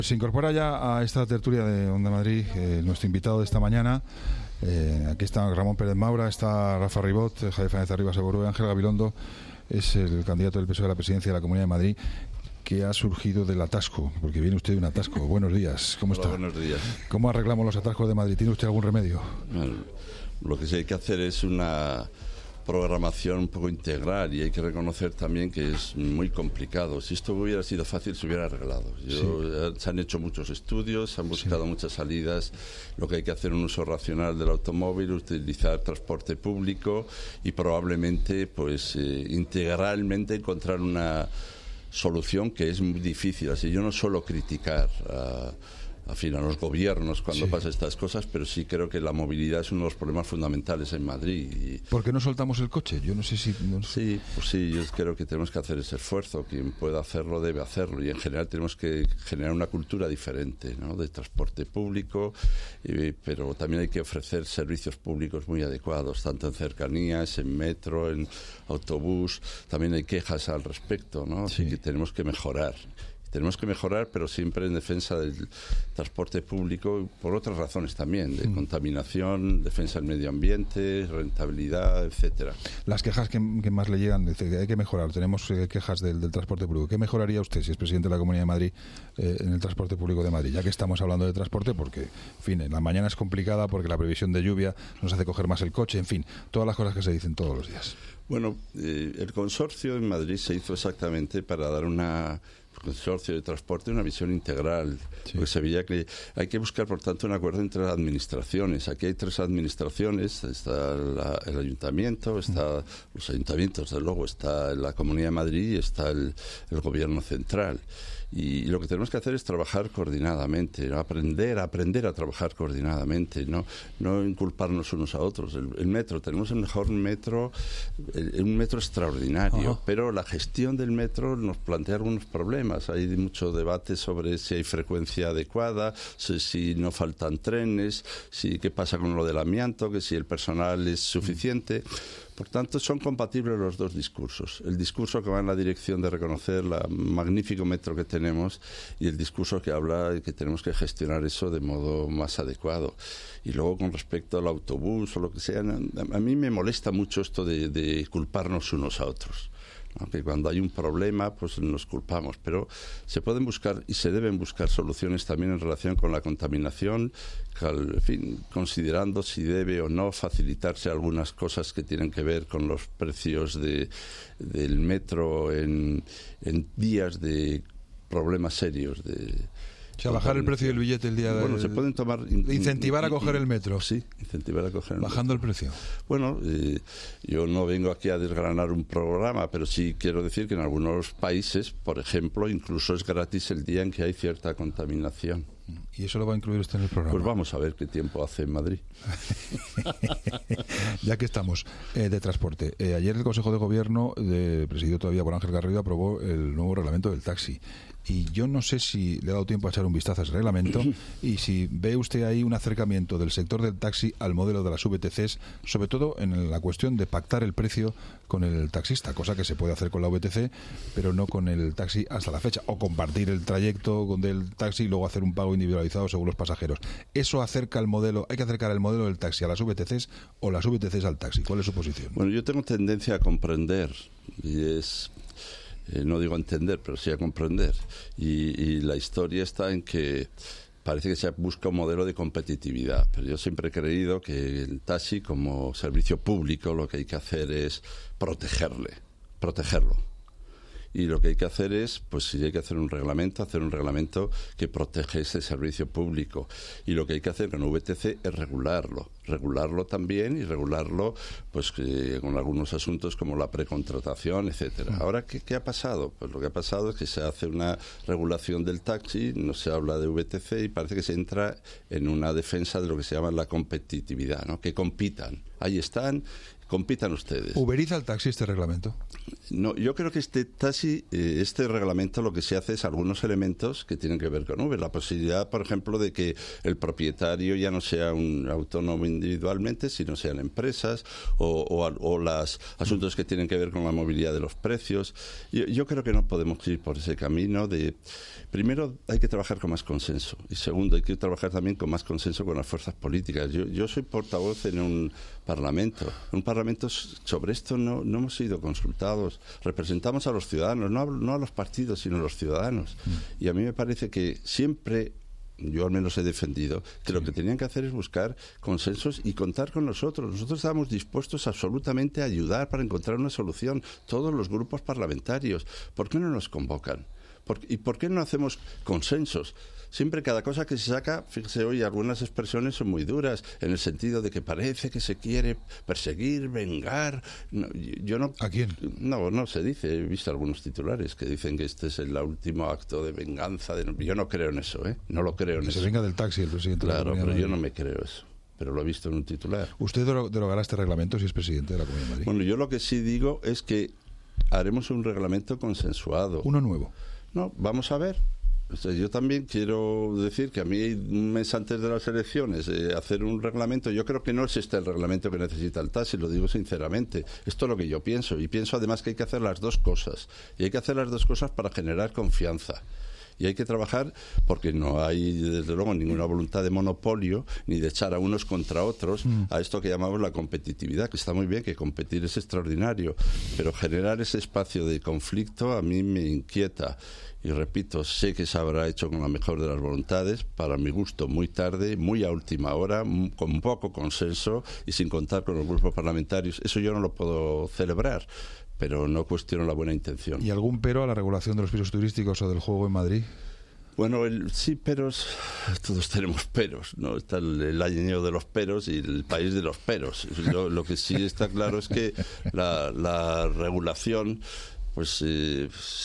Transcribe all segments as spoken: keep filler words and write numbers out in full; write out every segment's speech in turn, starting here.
Se incorpora ya a esta tertulia de Onda Madrid eh, nuestro invitado de esta mañana. Eh, aquí está Ramón Pérez Maura, está Rafa Ribot, Javier Fernández Arribas Seguro, Ángel Gabilondo es el candidato del P S O E a la presidencia de la Comunidad de Madrid, que ha surgido del atasco, porque viene usted de un atasco. Buenos días, ¿cómo Hola, está? Buenos días. ¿Cómo arreglamos los atascos de Madrid? ¿Tiene usted algún remedio? Bueno, lo que sí hay que hacer es una programación un poco integral y hay que reconocer también que es muy complicado. Si esto hubiera sido fácil, se hubiera arreglado. Yo, sí. Se han hecho muchos estudios, se han buscado sí. muchas salidas. Lo que hay que hacer es un uso racional del automóvil, utilizar transporte público y probablemente, pues, eh, integralmente encontrar una solución que es muy difícil. Así yo no suelo criticar a a fin, a los gobiernos cuando sí. pasa estas cosas, pero sí creo que la movilidad es uno de los problemas fundamentales en Madrid. Y ¿por qué no soltamos el coche? Yo no sé si... No sé. Sí, pues sí, yo creo que tenemos que hacer ese esfuerzo. Quien pueda hacerlo debe hacerlo y en general tenemos que generar una cultura diferente, ¿no?, de transporte público, y, pero también hay que ofrecer servicios públicos muy adecuados, tanto en cercanías, en metro, en autobús. También hay quejas al respecto, ¿no? Así sí. que tenemos que mejorar. Tenemos que mejorar, pero siempre en defensa del transporte público, por otras razones también, de mm. contaminación, defensa del medio ambiente, rentabilidad, etcétera. Las quejas que, que más le llegan, dice que hay que mejorar. Tenemos eh, quejas del, del transporte público. ¿Qué mejoraría usted si es presidente de la Comunidad de Madrid eh, en el transporte público de Madrid? Ya que estamos hablando de transporte, porque, en fin, en la mañana es complicada porque la previsión de lluvia nos hace coger más el coche, en fin, todas las cosas que se dicen todos los días. Bueno, eh, el consorcio en Madrid se hizo exactamente para dar una... consorcio de transporte, una visión integral, sí. porque se veía que hay que buscar, por tanto, un acuerdo entre las administraciones. Aquí hay tres administraciones, está la, el ayuntamiento, está mm. los ayuntamientos, desde luego, está la Comunidad de Madrid y está el, el gobierno central. Y, y lo que tenemos que hacer es trabajar coordinadamente, ¿no? aprender, aprender a trabajar coordinadamente, no, no inculparnos unos a otros. El, el metro, tenemos el mejor metro, el, un metro extraordinario, Ajá. pero la gestión del metro nos plantea algunos problemas. Hay mucho debate sobre si hay frecuencia adecuada, si, si no faltan trenes, si qué pasa con lo del amianto, que si el personal es suficiente. Por tanto, son compatibles los dos discursos. El discurso que va en la dirección de reconocer el magnífico metro que tenemos y el discurso que habla de que tenemos que gestionar eso de modo más adecuado. Y luego, con respecto al autobús o lo que sea, a mí me molesta mucho esto de, de culparnos unos a otros. Aunque cuando hay un problema, pues nos culpamos, pero se pueden buscar y se deben buscar soluciones también en relación con la contaminación, en fin, considerando si debe o no facilitarse algunas cosas que tienen que ver con los precios de, del metro en, en días de problemas serios de... O sea, bajar el precio del billete el día de... Bueno, se pueden tomar... In, incentivar a coger el metro. Sí, incentivar a coger el Bajando metro. el precio. Bueno, eh, yo no vengo aquí a desgranar un programa, pero sí quiero decir que en algunos países, por ejemplo, incluso es gratis el día en que hay cierta contaminación. ¿Y eso lo va a incluir usted en el programa? Pues vamos a ver qué tiempo hace en Madrid. Ya que estamos eh, de transporte. Eh, ayer el Consejo de Gobierno, de, presidido todavía por Ángel Garrido, aprobó el nuevo reglamento del taxi. Y yo no sé si le ha dado tiempo a echar un vistazo a ese reglamento y si ve usted ahí un acercamiento del sector del taxi al modelo de las V T Cs, sobre todo en la cuestión de pactar el precio con el taxista, cosa que se puede hacer con la V T C, pero no con el taxi hasta la fecha, o compartir el trayecto con del taxi y luego hacer un pago individualizado según los pasajeros. ¿Eso acerca el modelo, hay que acercar el modelo del taxi a las V T Cs o las V T Cs al taxi? ¿Cuál es su posición? Bueno, yo tengo tendencia a comprender, y es... Eh, no digo entender, pero sí a comprender. Y, y la historia está en que parece que se busca un modelo de competitividad, pero yo siempre he creído que el taxi como servicio público lo que hay que hacer es protegerle, protegerlo. Y lo que hay que hacer es, pues si hay que hacer un reglamento, hacer un reglamento que protege ese servicio público. Y lo que hay que hacer con V T C es regularlo, regularlo también y regularlo pues que, con algunos asuntos como la precontratación, etcétera. Ahora, ¿qué, ¿qué ha pasado? Pues lo que ha pasado es que se hace una regulación del taxi, no se habla de V T C y parece que se entra en una defensa de lo que se llama la competitividad, ¿no? Que compitan. ahí están, compitan ustedes. ¿Uberiza el taxi este reglamento? No, yo creo que este taxi, eh, este reglamento lo que se hace es algunos elementos que tienen que ver con Uber. La posibilidad, por ejemplo, de que el propietario ya no sea un autónomo individualmente, sino sean empresas, o, o, o los asuntos que tienen que ver con la movilidad de los precios. Yo, yo creo que no podemos ir por ese camino de... Primero, hay que trabajar con más consenso. Y segundo, hay que trabajar también con más consenso con las fuerzas políticas. Yo, yo soy portavoz en un parlamento. En un parlamento sobre esto no, no hemos sido consultados. Representamos a los ciudadanos, no a, no a los partidos, sino a los ciudadanos. Mm. Y a mí me parece que siempre... yo al menos he defendido, que sí. Lo que tenían que hacer es buscar consensos y contar con nosotros. Nosotros estábamos dispuestos absolutamente a ayudar para encontrar una solución, todos los grupos parlamentarios. ¿Por qué no nos convocan? ¿Por, ¿Y por qué no hacemos consensos? Siempre cada cosa que se saca, fíjese hoy, algunas expresiones son muy duras, en el sentido de que parece que se quiere perseguir, vengar. No, yo no, ¿A quién? No, no se dice. He visto algunos titulares que dicen que este es el último acto de venganza. De, yo no creo en eso, ¿eh? No lo creo en que eso. Se venga del taxi el presidente. Claro, de la pero yo no me creo eso. Pero lo he visto en un titular. ¿Usted derogará este reglamento si es presidente de la Comunidad de Madrid? Bueno, yo lo que sí digo es que haremos un reglamento consensuado. ¿Uno nuevo? No, vamos a ver. O sea, yo también quiero decir que a mí, un mes antes de las elecciones, eh, hacer un reglamento, yo creo que no es este el reglamento que necesita el taxi, lo digo sinceramente. Esto es lo que yo pienso. Y pienso además que hay que hacer las dos cosas. Y hay que hacer las dos cosas para generar confianza. Y hay que trabajar porque no hay, desde luego, ninguna voluntad de monopolio ni de echar a unos contra otros mm. a esto que llamamos la competitividad, que está muy bien, que competir es extraordinario, pero generar ese espacio de conflicto a mí me inquieta. Y repito, sé que se habrá hecho con la mejor de las voluntades, para mi gusto muy tarde, muy a última hora, con poco consenso y sin contar con los grupos parlamentarios. Eso yo no lo puedo celebrar, pero no cuestiono la buena intención. ¿Y algún pero a la regulación de los pisos turísticos o del juego en Madrid? Bueno, el, sí, peros, todos tenemos peros, ¿no? Está el, el año de los peros y el país de los peros. Lo, lo que sí está claro es que la, la regulación... Pues eh,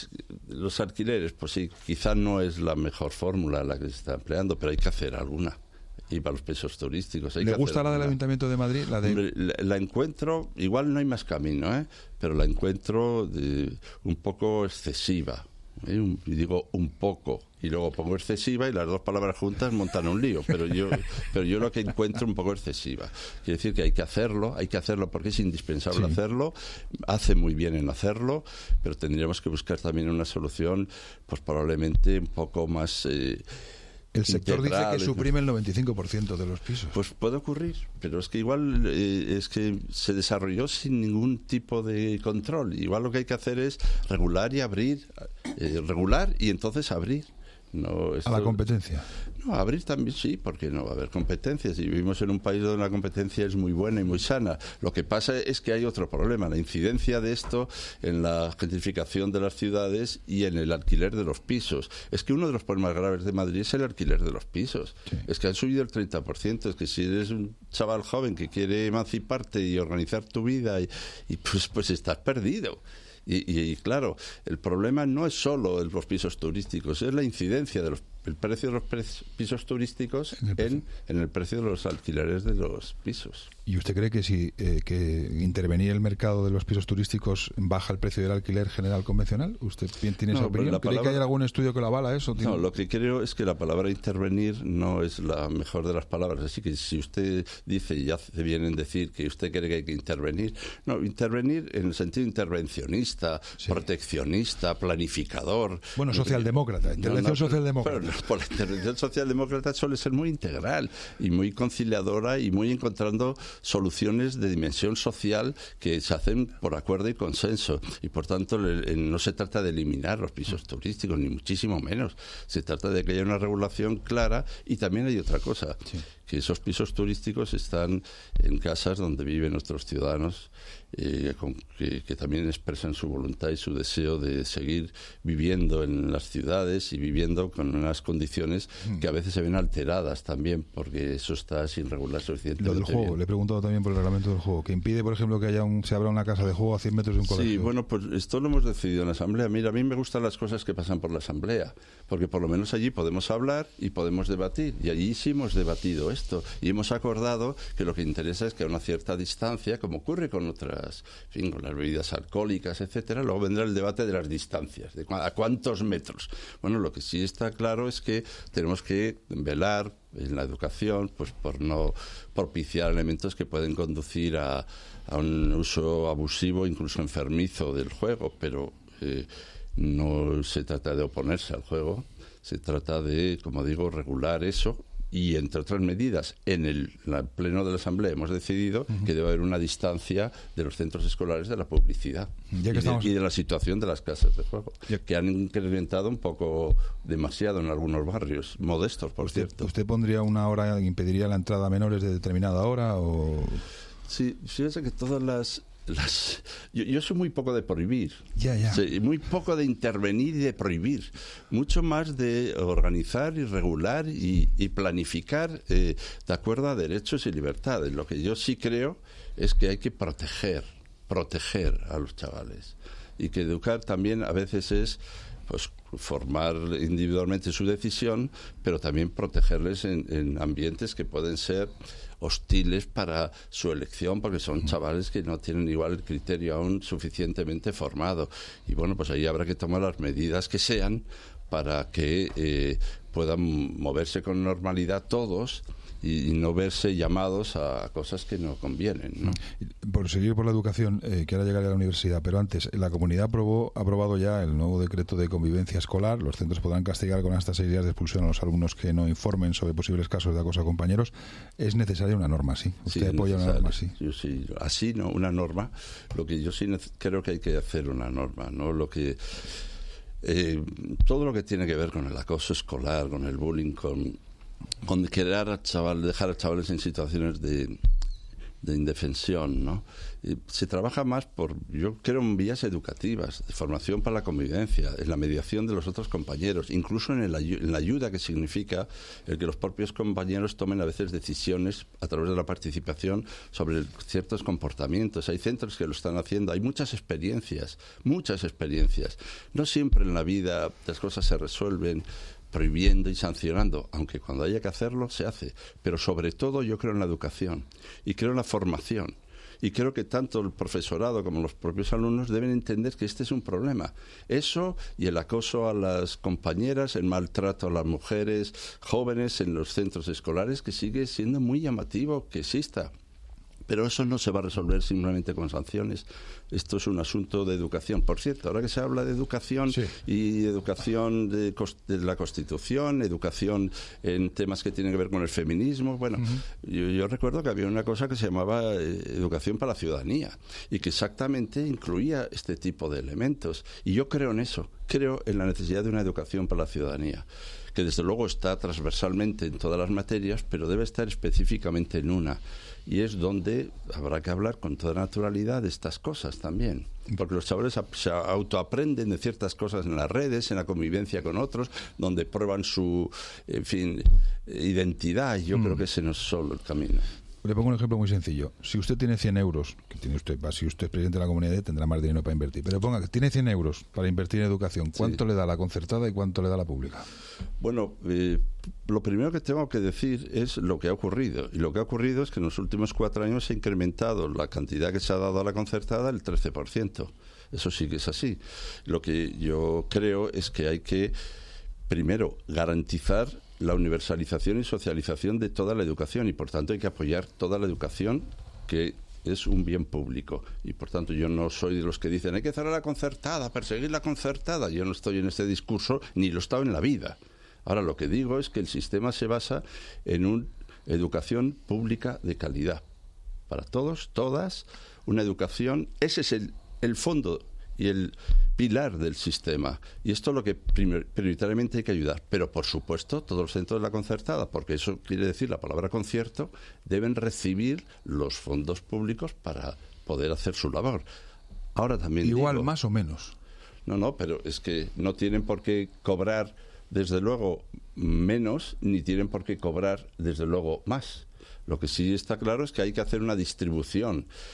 los alquileres, pues sí, quizá no es la mejor fórmula la que se está empleando, pero hay que hacer alguna. Y para los pisos turísticos hay ¿Le que gusta hacer la alguna. del Ayuntamiento de Madrid? La, de... Hombre, la, la encuentro, igual no hay más camino, ¿eh? Pero la encuentro de, un poco excesiva. ¿eh? Un, y digo un poco, y luego pongo excesiva y las dos palabras juntas montan un lío, pero yo pero yo lo que encuentro un poco excesiva. Quiere decir que hay que hacerlo, hay que hacerlo porque es indispensable sí. hacerlo, hace muy bien en hacerlo, pero tendríamos que buscar también una solución, pues probablemente un poco más... Eh, El sector integral, dice que suprime el noventa y cinco por ciento de los pisos. Pues puede ocurrir, pero es que igual eh, es que se desarrolló sin ningún tipo de control. Igual lo que hay que hacer es regular y abrir, eh, regular y entonces abrir. No, esto, a la competencia. No, abrir también sí, porque no va a haber competencias. Y vivimos en un país donde la competencia es muy buena y muy sana. Lo que pasa es que hay otro problema, la incidencia de esto en la gentrificación de las ciudades y en el alquiler de los pisos. Es que uno de los problemas graves de Madrid es el alquiler de los pisos. Sí. Es que han subido el treinta por ciento. Es que si eres un chaval joven que quiere emanciparte y organizar tu vida, y, y pues, pues estás perdido. Y, y, y claro, el problema no es solo de los pisos turísticos, es la incidencia del precio de los pre pisos turísticos en el, en, en el precio de los alquileres de los pisos. ¿Y usted cree que si eh, que intervenir el mercado de los pisos turísticos baja el precio del alquiler general convencional? ¿Usted tiene esa no, opinión? ¿Cree palabra... que hay algún estudio que lo avala eso? ¿Tiene... No, lo que creo es que la palabra intervenir no es la mejor de las palabras. Así que si usted dice, y hace bien en decir que usted cree que hay que intervenir, no, intervenir en el sentido intervencionista, sí. proteccionista, planificador. Bueno, socialdemócrata, intervención no, no, socialdemócrata. Pero, por la intervención socialdemócrata suele ser muy integral y muy conciliadora y muy encontrando soluciones de dimensión social que se hacen por acuerdo y consenso. Y por tanto no se trata de eliminar los pisos turísticos, ni muchísimo menos. Se trata de que haya una regulación clara. Y también hay otra cosa, sí. que esos pisos turísticos están en casas donde viven nuestros ciudadanos, eh, con, que, que también expresan su voluntad y su deseo de seguir viviendo en las ciudades y viviendo con unas condiciones mm. que a veces se ven alteradas también, porque eso está sin regular suficientemente. Lo del juego, bien. Le he preguntado también por el reglamento del juego, que impide, por ejemplo, que haya un, se abra una casa de juego a cien metros de un colegio. Sí, bueno, pues esto lo hemos decidido en la Asamblea. Mira, a mí me gustan las cosas que pasan por la Asamblea, porque por lo menos allí podemos hablar y podemos debatir, y allí sí hemos debatido esto. Y hemos acordado que lo que interesa es que a una cierta distancia, como ocurre con otras, en fin, con las bebidas alcohólicas, etcétera, luego vendrá el debate de las distancias, de a cuántos metros. Bueno, lo que sí está claro es que tenemos que velar en la educación, pues por no propiciar elementos que pueden conducir a, a un uso abusivo, incluso enfermizo del juego, pero eh, no se trata de oponerse al juego, se trata de, como digo, regular eso. Y, entre otras medidas, en el la, pleno de la Asamblea hemos decidido uh-huh. que debe haber una distancia de los centros escolares de la publicidad ya que y, estamos... de, y de la situación de las casas de juego, ya... que han incrementado un poco demasiado en algunos barrios, modestos, por ¿Usted, cierto. ¿Usted pondría una hora, impediría la entrada a menores de determinada hora? O... Sí, fíjese que todas las... Las, yo, yo soy muy poco de prohibir, ya, ya. Sí, muy poco de intervenir y de prohibir, mucho más de organizar y regular y, y planificar eh, de acuerdo a derechos y libertades. Lo que yo sí creo es que hay que proteger, proteger a los chavales, y que educar también a veces es pues formar individualmente su decisión, pero también protegerles en, en ambientes que pueden ser hostiles para su elección, porque son chavales que no tienen igual el criterio aún suficientemente formado. Y bueno, pues ahí habrá que tomar las medidas que sean para que eh, puedan moverse con normalidad todos y no verse llamados a cosas que no convienen, ¿no? Por seguir por la educación, eh, que ahora llegaré a la universidad, pero antes, la comunidad aprobó, ha aprobado ya el nuevo decreto de convivencia escolar. Los centros podrán castigar con hasta seis días de expulsión a los alumnos que no informen sobre posibles casos de acoso a compañeros. ¿Es necesaria una norma así? ¿Usted sí, apoya una norma así? Yo sí, así no, una norma. Lo que yo sí creo que hay que hacer una norma, ¿no? Lo que eh, todo lo que tiene que ver con el acoso escolar, con el bullying, con con querer a chaval, dejar a chavales en situaciones de, de indefensión, ¿no? Y se trabaja más por, yo creo, en vías educativas, de formación para la convivencia, en la mediación de los otros compañeros, incluso en, el, en la ayuda que significa el que los propios compañeros tomen a veces decisiones a través de la participación sobre ciertos comportamientos. Hay centros que lo están haciendo, hay muchas experiencias, muchas experiencias. No siempre en la vida las cosas se resuelven prohibiendo y sancionando, aunque cuando haya que hacerlo se hace, pero sobre todo yo creo en la educación y creo en la formación, y creo que tanto el profesorado como los propios alumnos deben entender que este es un problema. Eso y el acoso a las compañeras, el maltrato a las mujeres jóvenes en los centros escolares, que sigue siendo muy llamativo que exista. Pero eso no se va a resolver simplemente con sanciones. Esto es un asunto de educación. Por cierto, ahora que se habla de educación, sí, y educación de, de la Constitución, educación en temas que tienen que ver con el feminismo, bueno, uh-huh. yo, yo recuerdo que había una cosa que se llamaba eh, educación para la ciudadanía, y que exactamente incluía este tipo de elementos. Y yo creo en eso, creo en la necesidad de una educación para la ciudadanía, que desde luego está transversalmente en todas las materias, pero debe estar específicamente en una. Y es donde habrá que hablar con toda naturalidad de estas cosas también. Porque los chavales se autoaprenden de ciertas cosas en las redes, en la convivencia con otros, donde prueban su, en fin, identidad. Y yo mm. creo que ese no es solo el camino. Le pongo un ejemplo muy sencillo. Si usted tiene cien euros, que tiene usted, si usted es presidente de la comunidad, tendrá más dinero para invertir. Pero ponga que tiene cien euros para invertir en educación. ¿Cuánto sí. le da la concertada y cuánto le da la pública? Bueno, eh, lo primero que tengo que decir es lo que ha ocurrido. Y lo que ha ocurrido es que en los últimos cuatro años se ha incrementado la cantidad que se ha dado a la concertada el trece por ciento. Eso sí que es así. Lo que yo creo es que hay que, primero, garantizar la universalización y socialización de toda la educación, y por tanto hay que apoyar toda la educación, que es un bien público. Y por tanto yo no soy de los que dicen hay que cerrar la concertada, perseguir la concertada. Yo no estoy en este discurso, ni lo he estado en la vida. Ahora lo que digo es que el sistema se basa en una educación pública de calidad para todos, todas, una educación, ese es el, el fondo y el pilar del sistema, y esto es lo que primer, prioritariamente hay que ayudar. Pero por supuesto todos los centros de la concertada, porque eso quiere decir la palabra concierto, deben recibir los fondos públicos para poder hacer su labor. Ahora también igual, digo, más o menos. No, no, pero es que no tienen por qué cobrar desde luego menos, ni tienen por qué cobrar desde luego más. Lo que sí está claro es que hay que hacer una distribución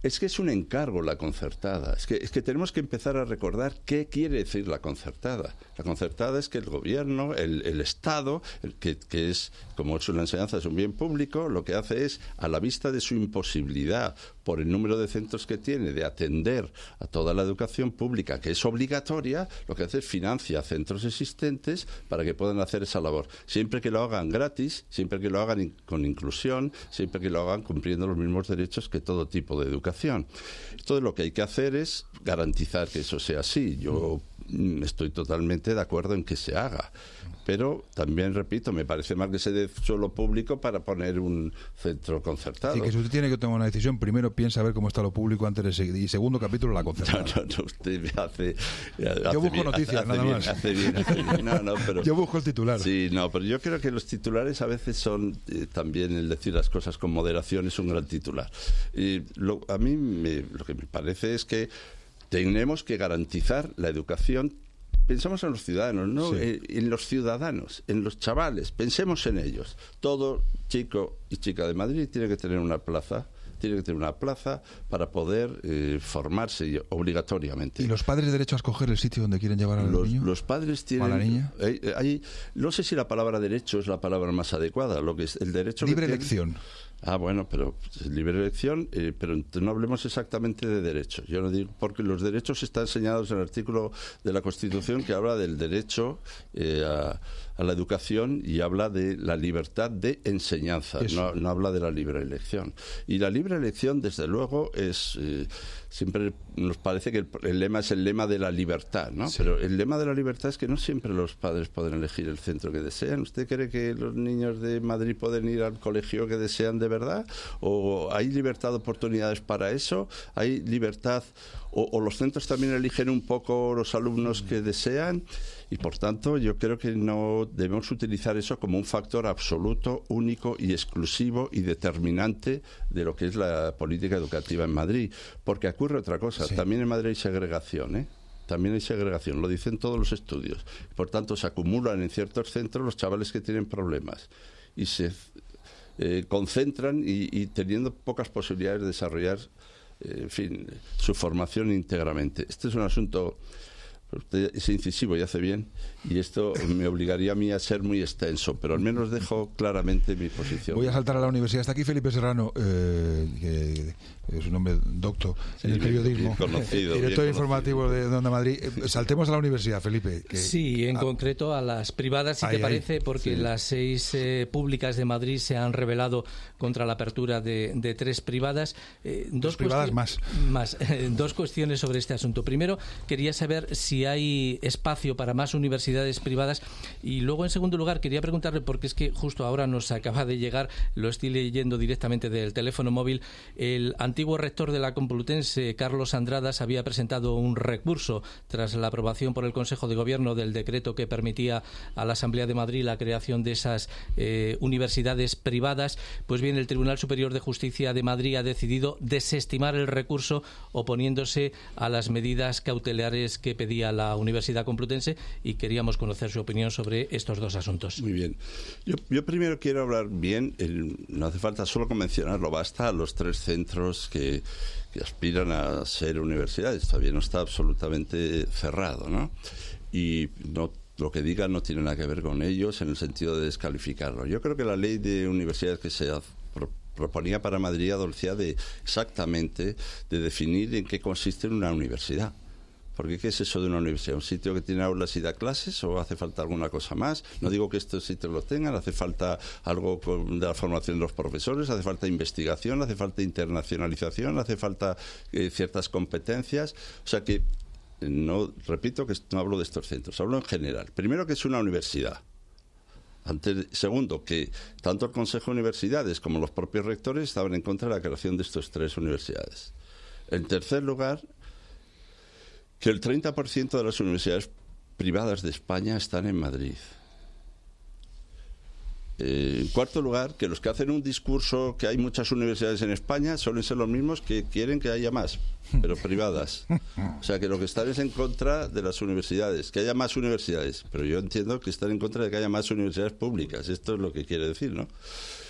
Es que es un encargo la concertada. Es que, es que tenemos que empezar a recordar qué quiere decir la concertada. La concertada es que el gobierno, el, el Estado, el que, que es, como es una enseñanza, es un bien público, lo que hace es, a la vista de su imposibilidad por el número de centros que tiene de atender a toda la educación pública, que es obligatoria, lo que hace es financia centros existentes para que puedan hacer esa labor. Siempre que lo hagan gratis, siempre que lo hagan in- con inclusión, siempre que lo hagan cumpliendo los mismos derechos que todo tipo de educación. Entonces lo que hay que hacer es garantizar que eso sea así. Yo mm, estoy totalmente de acuerdo en que se haga. Pero también, repito, me parece mal que se dé suelo público para poner un centro concertado. Sí, que si usted tiene que tomar una decisión, primero piensa a ver cómo está lo público antes de seguir. Y segundo capítulo, la concertada. No, no, no, usted me hace... hace yo busco bien, noticias, hace, nada hace más. Bien, hace bien, hace bien. No, no, pero, yo busco el titular. Sí, no, pero yo creo que los titulares a veces son eh, también el decir las cosas con moderación es un gran titular. Y lo, a mí me, lo que me parece es que tenemos que garantizar la educación. Pensamos en los ciudadanos, ¿no? Sí. Eh, en los ciudadanos, en los chavales, pensemos en ellos. Todo chico y chica de Madrid tiene que tener una plaza, tiene que tener una plaza para poder eh, formarse obligatoriamente. ¿Y los padres derecho a escoger el sitio donde quieren llevar al los, niño? Los padres tienen... ¿O a la niña? Hay, hay, no sé si la palabra derecho es la palabra más adecuada. Lo que es el derecho Libre que elección. Tienen, Ah, bueno, pero libre elección, eh, pero no hablemos exactamente de derechos. Yo no digo, porque los derechos están enseñados en el artículo de la Constitución que habla del derecho eh, a, a la educación y habla de la libertad de enseñanza, no, no habla de la libre elección. Y la libre elección, desde luego, es... Eh, siempre nos parece que el, el lema es el lema de la libertad, ¿no? Sí. Pero el lema de la libertad es que no siempre los padres pueden elegir el centro que desean. ¿Usted cree que los niños de Madrid pueden ir al colegio que desean de verdad? ¿O hay libertad de oportunidades para eso? ¿Hay libertad? ¿O, o los centros también eligen un poco los alumnos que desean? Y por tanto yo creo que no debemos utilizar eso como un factor absoluto, único y exclusivo y determinante de lo que es la política educativa en Madrid, porque ocurre otra cosa. Sí. También en Madrid hay segregación, ¿eh? También hay segregación, lo dicen todos los estudios. Por tanto se acumulan en ciertos centros los chavales que tienen problemas y se eh, concentran y, y teniendo pocas posibilidades de desarrollar eh, en fin, su formación íntegramente. Este es un asunto... Usted es incisivo y hace bien, y esto me obligaría a mí a ser muy extenso, pero al menos dejo claramente mi posición. Voy a saltar a la universidad. Está aquí Felipe Serrano, eh, que es un hombre docto sí, en el periodismo, bien conocido, director bien informativo conocido. de Onda Madrid. Saltemos a la universidad, Felipe. Que, sí, en ah, concreto a las privadas, si ahí, te parece, ahí, porque sí. las seis eh, públicas de Madrid se han rebelado contra la apertura de, de tres privadas. Eh, dos privadas más. más eh, dos cuestiones sobre este asunto. Primero, quería saber si hay espacio para más universidades privadas y luego, en segundo lugar, quería preguntarle, porque es que justo ahora nos acaba de llegar, lo estoy leyendo directamente del teléfono móvil, el antiguo rector de la Complutense, Carlos Andradas, había presentado un recurso tras la aprobación por el Consejo de Gobierno del decreto que permitía a la Asamblea de Madrid la creación de esas eh, universidades privadas. Pues bien, el Tribunal Superior de Justicia de Madrid ha decidido desestimar el recurso, oponiéndose a las medidas cautelares que pedía la Universidad Complutense, y queríamos conocer su opinión sobre estos dos asuntos. Muy bien. Yo, yo primero quiero hablar bien, el, no hace falta solo con mencionarlo, basta a los tres centros que, que aspiran a ser universidades. Todavía no está absolutamente cerrado, ¿no? Y no, lo que digan no tiene nada que ver con ellos en el sentido de descalificarlo. Yo creo que la ley de universidades que se pro, proponía para Madrid adolecía de exactamente de definir en qué consiste una universidad. Porque ¿qué es eso de una universidad? ¿Un sitio que tiene aulas y da clases o hace falta alguna cosa más? No digo que estos sitios lo tengan, hace falta algo con, de la formación de los profesores, hace falta investigación, hace falta internacionalización, hace falta eh, ciertas competencias. O sea que, no repito que no hablo de estos centros, hablo en general. Primero, que es una universidad. Antes, segundo, que tanto el Consejo de Universidades como los propios rectores estaban en contra de la creación de estas tres universidades. En tercer lugar, que el treinta por ciento de las universidades privadas de España están en Madrid. Eh, en cuarto lugar, que los que hacen un discurso que hay muchas universidades en España suelen ser los mismos que quieren que haya más, pero privadas. O sea, que lo que están es en contra de las universidades, que haya más universidades. Pero yo entiendo que están en contra de que haya más universidades públicas. Esto es lo que quiere decir, ¿no?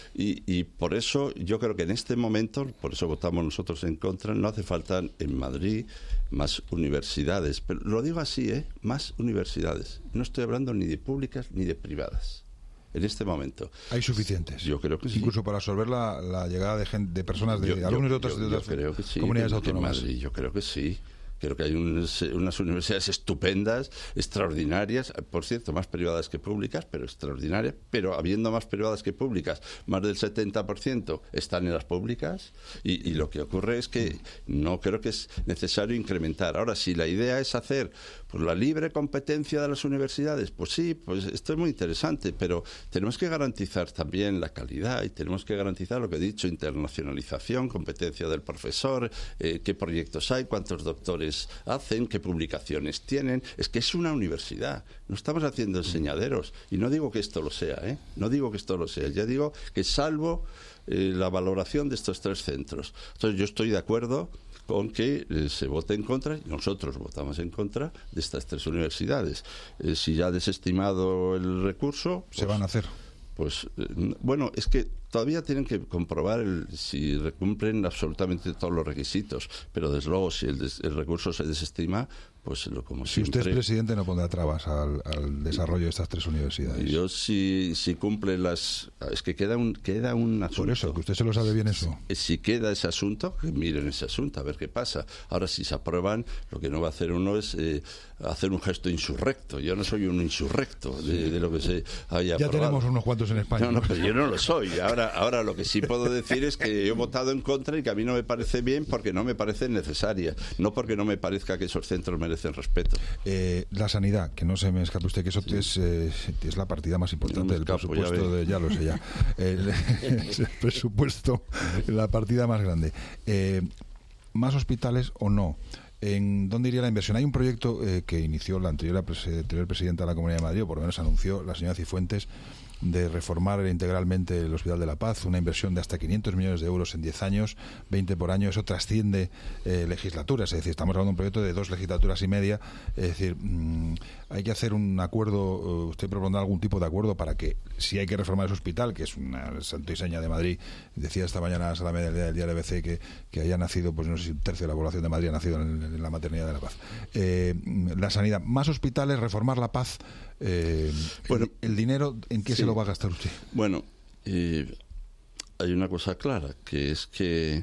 Y, y por eso yo creo que en este momento, por eso votamos nosotros en contra, no hace falta en Madrid más universidades. Pero lo digo así, ¿eh? Más universidades. No estoy hablando ni de públicas ni de privadas. En este momento. ¿Hay suficientes? Yo creo que sí. Incluso para absorber la, la llegada de, gente, de personas, de yo, alumnos yo, de otras, yo, de otras yo creo que sí, comunidades que, autónomas. Que Madrid, yo creo que sí. Creo que hay unas, unas universidades estupendas, extraordinarias, por cierto, más privadas que públicas, pero extraordinarias, pero habiendo más privadas que públicas, más del setenta por ciento están en las públicas, y, y lo que ocurre es que no creo que es necesario incrementar. Ahora, si la idea es hacer pues, la libre competencia de las universidades, pues sí, pues esto es muy interesante, pero tenemos que garantizar también la calidad y tenemos que garantizar lo que he dicho, internacionalización, competencia del profesor, eh, qué proyectos hay, cuántos doctores hacen, qué publicaciones tienen. Es que es una universidad, no estamos haciendo enseñaderos, y no digo que esto lo sea, ¿eh? no digo que esto lo sea, ya digo que salvo eh, la valoración de estos tres centros. Entonces yo estoy de acuerdo con que eh, se vote en contra, y nosotros votamos en contra de estas tres universidades. Eh, si ya ha desestimado el recurso, pues, se van a hacer. Pues eh, bueno, es que todavía tienen que comprobar el, si cumplen absolutamente todos los requisitos, pero desde luego si el, des, el recurso se desestima, pues lo como si siempre. Usted es presidente, no pondrá trabas al, al desarrollo de estas tres universidades. Yo si, si cumple las... Es que queda un, queda un asunto. Por eso, que usted se lo sabe bien eso. Si, si queda ese asunto, que miren ese asunto, a ver qué pasa. Ahora, si se aprueban, lo que no va a hacer uno es eh, hacer un gesto insurrecto. Yo no soy un insurrecto de, de lo que se haya aprobado. Ya tenemos unos cuantos en España. No, no, pero yo no lo soy. Ahora, ahora lo que sí puedo decir es que he votado en contra y que a mí no me parece bien porque no me parece necesaria, no porque no me parezca que esos centros merecen respeto. Eh, la sanidad, que no se me escape usted, que eso sí. es, eh, es la partida más importante no del escapo, presupuesto, ya, de, ya lo sé ya, el, el presupuesto, la partida más grande. Eh, ¿Más hospitales o no? ¿En dónde iría la inversión? Hay un proyecto eh, que inició la anterior, la anterior presidenta de la Comunidad de Madrid, o por lo menos anunció la señora Cifuentes, de reformar integralmente el Hospital de la Paz, una inversión de hasta quinientos millones de euros en diez años, veinte por año. Eso trasciende eh, legislaturas, es decir, estamos hablando de un proyecto de dos legislaturas y media. Es decir, mmm, hay que hacer un acuerdo, usted propondrá algún tipo de acuerdo para que, si hay que reformar ese hospital, que es una santo y seña de Madrid, decía esta mañana a la media del diario B C que, que haya nacido, pues no sé si un tercio de la población de Madrid ha nacido en, en la maternidad de la Paz. Eh, la sanidad, más hospitales, reformar la Paz. Eh, bueno, el, el dinero, ¿en qué sí. se lo va a gastar usted? Bueno, eh, hay una cosa clara, que es que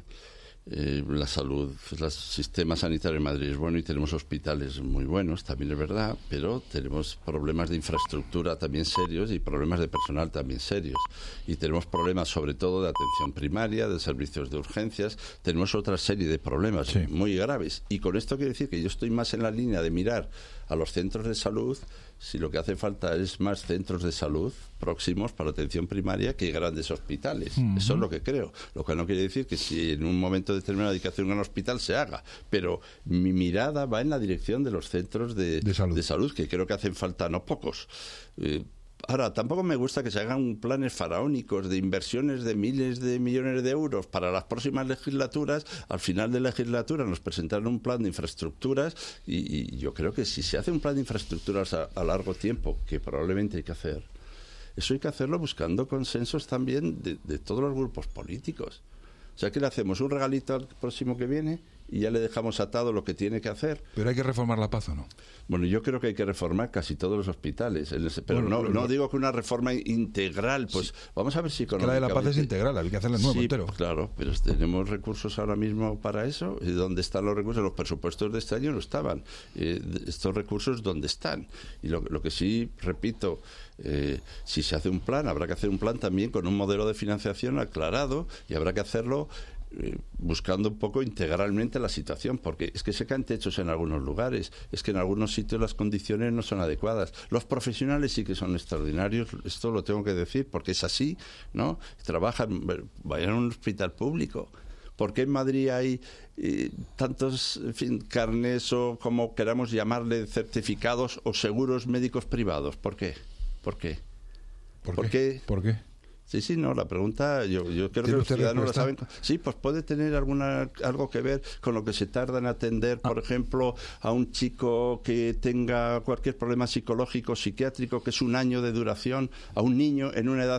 eh, la salud, el sistema sanitario en Madrid es bueno y tenemos hospitales muy buenos, también es verdad, pero tenemos problemas de infraestructura también serios y problemas de personal también serios. Y tenemos problemas sobre todo de atención primaria, de servicios de urgencias, tenemos otra serie de problemas sí. muy graves. Y con esto quiero decir que yo estoy más en la línea de mirar a los centros de salud, si lo que hace falta es más centros de salud próximos para atención primaria que grandes hospitales. Uh-huh. Eso es lo que creo. Lo que no quiere decir que si en un momento determinado hay que hacer un gran hospital, se haga. Pero mi mirada va en la dirección de los centros de, de, salud. de salud, que creo que hacen falta no pocos. Eh, Ahora, tampoco me gusta que se hagan planes faraónicos de inversiones de miles de millones de euros para las próximas legislaturas. Al final de la legislatura nos presentaron un plan de infraestructuras y, y yo creo que si se hace un plan de infraestructuras a, a largo tiempo, que probablemente hay que hacer, eso hay que hacerlo buscando consensos también de, de todos los grupos políticos. O sea, que le hacemos un regalito al próximo que viene y ya le dejamos atado lo que tiene que hacer. ¿Pero hay que reformar la Paz o no? Bueno, yo creo que hay que reformar casi todos los hospitales. Pero bueno, no, pero, no digo que una reforma integral, pues sí. vamos a ver si económicamente... Que la de la Paz es integral, hay que hacerla nuevo sí, entero. Claro, pero tenemos recursos ahora mismo para eso. ¿Y dónde están los recursos? Los presupuestos de este año no estaban. Eh, estos recursos, ¿dónde están? Y lo, lo que sí, repito, eh, si se hace un plan, habrá que hacer un plan también con un modelo de financiación aclarado y habrá que hacerlo Eh, buscando un poco integralmente la situación, porque es que se caen techos en algunos lugares, es que en algunos sitios las condiciones no son adecuadas. Los profesionales sí que son extraordinarios, esto lo tengo que decir, porque es así, ¿no? Trabajan, vayan a un hospital público. ¿Por qué en Madrid hay eh, tantos, en fin, carnes o como queramos llamarle, certificados o seguros médicos privados? ¿Por qué? ¿Por qué? ¿Por, ¿Por qué? qué? ¿Por qué? Sí, sí, no, la pregunta, yo, yo creo que los ciudadanos la saben. Sí, pues puede tener alguna algo que ver con lo que se tarda en atender, por ah. ejemplo, a un chico que tenga cualquier problema psicológico, psiquiátrico, que es un año de duración, a un niño en una edad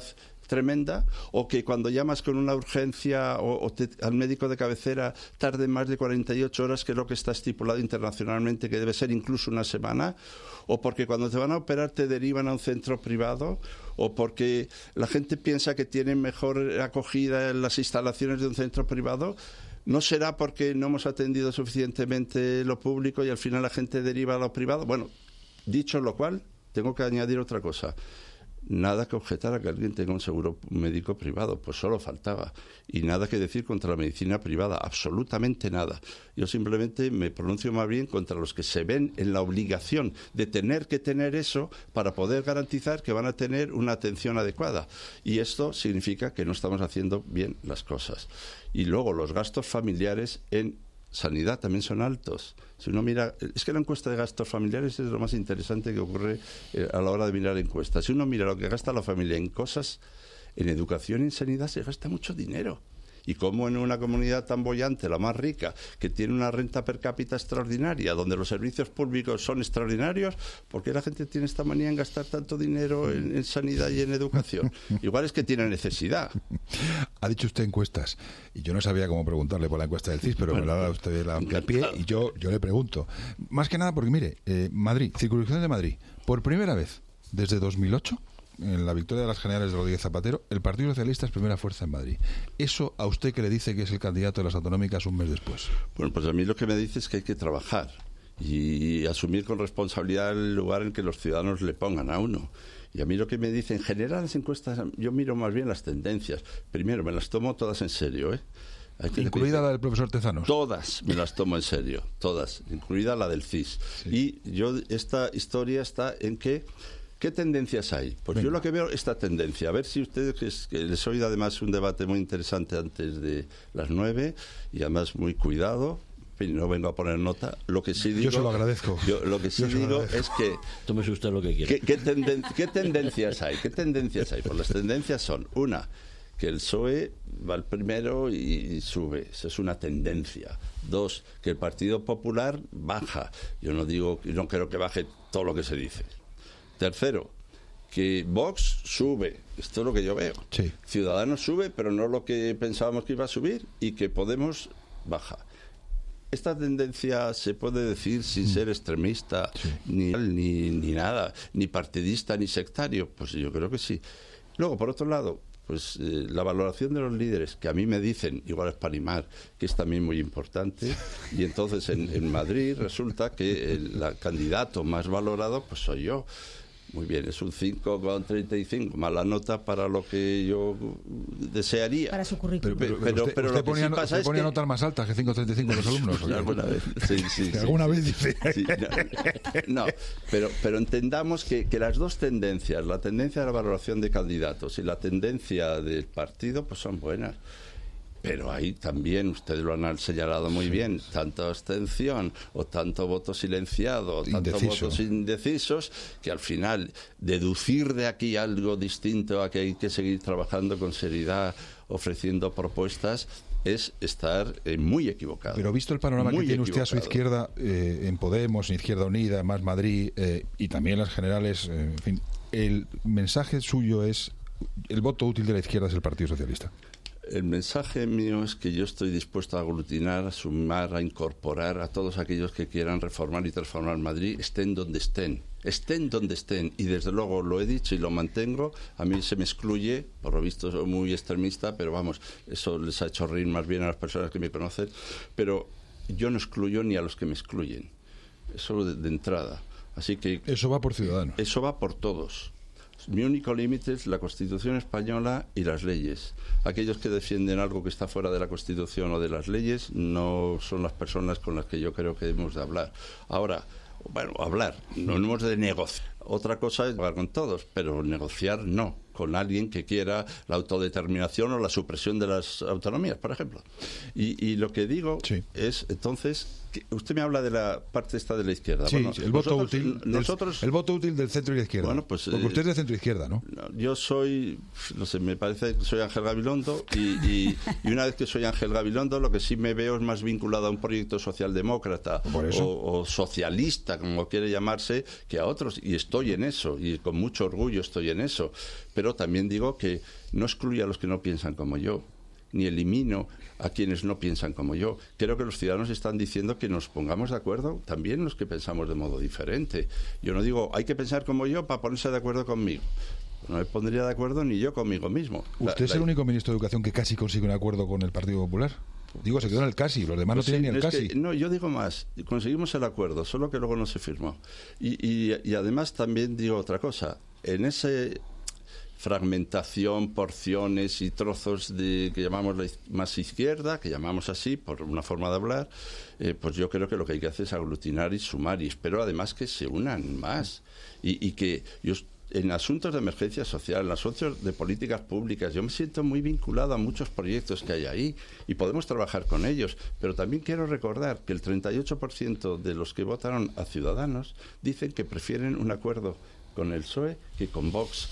tremenda, o que cuando llamas con una urgencia o, o te, al médico de cabecera tarde más de cuarenta y ocho horas, que es lo que está estipulado internacionalmente, que debe ser incluso una semana, o porque cuando te van a operar te derivan a un centro privado, o porque la gente piensa que tiene mejor acogida en las instalaciones de un centro privado. ¿No será porque no hemos atendido suficientemente lo público y al final la gente deriva a lo privado? Bueno, dicho lo cual, tengo que añadir otra cosa. Nada que objetar a que alguien tenga un seguro médico privado, pues solo faltaba. Y nada que decir contra la medicina privada, absolutamente nada. Yo simplemente me pronuncio más bien contra los que se ven en la obligación de tener que tener eso para poder garantizar que van a tener una atención adecuada. Y esto significa que no estamos haciendo bien las cosas. Y luego los gastos familiares en sanidad también son altos. Si uno mira, es que la encuesta de gastos familiares es lo más interesante que ocurre eh, a la hora de mirar encuestas. Si uno mira lo que gasta la familia en cosas, en educación y en sanidad, se gasta mucho dinero. Y como en una comunidad tan boyante, la más rica, que tiene una renta per cápita extraordinaria, donde los servicios públicos son extraordinarios, ¿por qué la gente tiene esta manía en gastar tanto dinero en, en sanidad y en educación? Igual es que tiene necesidad. Ha dicho usted encuestas, y yo no sabía cómo preguntarle por la encuesta del C I S, pero bueno, me la ha dado usted la a pie, y yo, yo le pregunto. Más que nada porque, mire, eh, Madrid, circunscripción de Madrid, por primera vez desde dos mil ocho, en la victoria de las generales de Rodríguez Zapatero, el Partido Socialista es primera fuerza en Madrid. ¿Eso a usted que le dice que es el candidato de las autonómicas un mes después? Bueno, pues a mí lo que me dice es que hay que trabajar y asumir con responsabilidad el lugar en que los ciudadanos le pongan a uno. Y a mí lo que me dice, en general las encuestas, yo miro más bien las tendencias. Primero, me las tomo todas en serio, ¿eh? ¿Incluida la del profesor Tezanos? Todas me las tomo en serio, todas, incluida la del C I S. Sí. Y yo, esta historia está en que ¿qué tendencias hay? Pues Venga. Yo lo que veo, esta tendencia, a ver si ustedes, que, es, que les he oído además un debate muy interesante antes de las nueve, y además muy cuidado, no vengo a poner nota, lo que sí digo... Yo se lo agradezco. Yo, lo que sí yo digo es que... Tómese usted lo que quiera. ¿qué, qué, tenden, ¿Qué tendencias hay? ¿Qué tendencias hay? Pues las tendencias son, una, que el P S O E va al primero y sube, esa es una tendencia. Dos, que el Partido Popular baja. Yo no digo, no creo que baje todo lo que se dice. Tercero, que Vox sube, esto es lo que yo veo. Sí. Ciudadanos sube, pero no lo que pensábamos que iba a subir, y que Podemos baja. Esta tendencia se puede decir sin ser extremista, sí. ni, ni, ni nada, ni partidista, ni sectario. Pues yo creo que sí. Luego, por otro lado, pues eh, la valoración de los líderes, que a mí me dicen, igual es para animar, que es también muy importante, y entonces en, en Madrid resulta que el la candidato más valorado pues soy yo. Muy bien, es un cinco coma treinta y cinco, mala nota para lo que yo desearía. Para su currículum. Pero, pero, pero usted, pero usted lo ponía, que sí pasa es ponía que... notas más altas que cinco coma treinta y cinco los alumnos. ¿O alguna vez, sí, sí, sí, alguna sí, vez dice. Sí, no, no, pero, pero entendamos que, que las dos tendencias, la tendencia de la valoración de candidatos y la tendencia del partido, pues son buenas. Pero ahí también, ustedes lo han señalado muy bien, tanta abstención o tanto voto silenciado o tantos votos indecisos, que al final deducir de aquí algo distinto a que hay que seguir trabajando con seriedad, ofreciendo propuestas, es estar eh, muy equivocado. Pero visto el panorama muy que tiene usted a su izquierda, eh, en Podemos, en Izquierda Unida, Más Madrid, eh, y también las generales, eh, en fin, el mensaje suyo es: el voto útil de la izquierda es el Partido Socialista. El mensaje mío es que yo estoy dispuesto a aglutinar, a sumar, a incorporar a todos aquellos que quieran reformar y transformar Madrid, estén donde estén, estén donde estén. Y desde luego lo he dicho y lo mantengo. A mí se me excluye, por lo visto soy muy extremista, pero vamos, eso les ha hecho reír más bien a las personas que me conocen. Pero yo no excluyo ni a los que me excluyen. Eso de, de entrada. Así que eso va por Ciudadanos. Eso va por todos. Mi único límite es la Constitución española y las leyes. Aquellos que defienden algo que está fuera de la Constitución o de las leyes no son las personas con las que yo creo que debemos de hablar. Ahora, bueno, hablar, no hemos de negociar. Otra cosa es hablar con todos, pero negociar no, con alguien que quiera la autodeterminación o la supresión de las autonomías, por ejemplo. Y, y lo que digo sí. es, entonces, que usted me habla de la parte esta de la izquierda. Sí, bueno, el voto nosotros, útil nosotros, el voto útil del centro y la izquierda. Bueno, pues, porque usted es de centro izquierda, ¿no? Yo soy, no sé, me parece que soy Ángel Gabilondo y, y, y una vez que soy Ángel Gabilondo, lo que sí me veo es más vinculado a un proyecto socialdemócrata o, o socialista, como quiere llamarse, que a otros. Y estoy estoy en eso y con mucho orgullo estoy en eso, pero también digo que no excluyo a los que no piensan como yo, ni elimino a quienes no piensan como yo. Creo que los ciudadanos están diciendo que nos pongamos de acuerdo también los que pensamos de modo diferente. Yo no digo, hay que pensar como yo para ponerse de acuerdo conmigo. No me pondría de acuerdo ni yo conmigo mismo. ¿Usted la, es la... el único ministro de Educación que casi consigue un acuerdo con el Partido Popular? Digo, se quedó en el casi, los demás pues no tienen sí, ni el casi. Que, no, yo digo más, conseguimos el acuerdo, solo que luego no se firmó. Y, y, y además también digo otra cosa, en ese... fragmentación, porciones y trozos de que llamamos la más izquierda, que llamamos así por una forma de hablar, eh, pues yo creo que lo que hay que hacer es aglutinar y sumar, y espero además que se unan más y, y que yo, en asuntos de emergencia social, en asuntos de políticas públicas, yo me siento muy vinculado a muchos proyectos que hay ahí y podemos trabajar con ellos, pero también quiero recordar que el treinta y ocho por ciento de los que votaron a Ciudadanos dicen que prefieren un acuerdo con el P S O E que con Vox.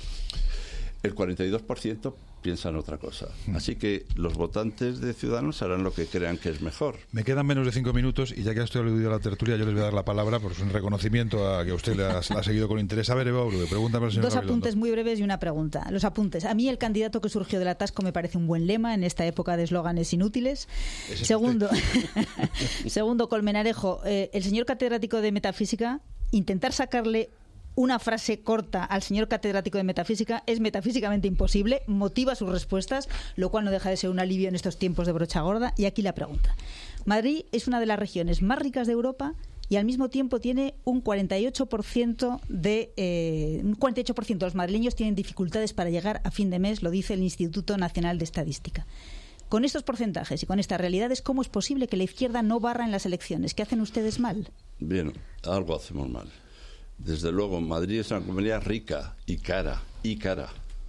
El cuarenta y dos por ciento piensan otra cosa. Así que los votantes de Ciudadanos harán lo que crean que es mejor. Me quedan menos de cinco minutos y ya que estoy aludido a la tertulia, yo les voy a dar la palabra por un reconocimiento a que usted la, la ha seguido con interés. A ver, Eva Uribe, pregúntame al señor Dos Gabilondo. Apuntes muy breves y una pregunta. Los apuntes. A mí el candidato que surgió del atasco me parece un buen lema en esta época de eslóganes inútiles. Segundo, segundo, Colmenarejo, eh, el señor catedrático de Metafísica, intentar sacarle una frase corta al señor catedrático de Metafísica es metafísicamente imposible, motiva sus respuestas, lo cual no deja de ser un alivio en estos tiempos de brocha gorda. Y aquí la pregunta. Madrid es una de las regiones más ricas de Europa y al mismo tiempo tiene un cuarenta y ocho por ciento de eh, un cuarenta y ocho por ciento de los madrileños tienen dificultades para llegar a fin de mes, lo dice el Instituto Nacional de Estadística. Con estos porcentajes y con estas realidades, ¿cómo es posible que la izquierda no barra en las elecciones? ¿Qué hacen ustedes mal? Bien, algo hacemos mal. Desde luego, Madrid es una comunidad rica y cara, y cara,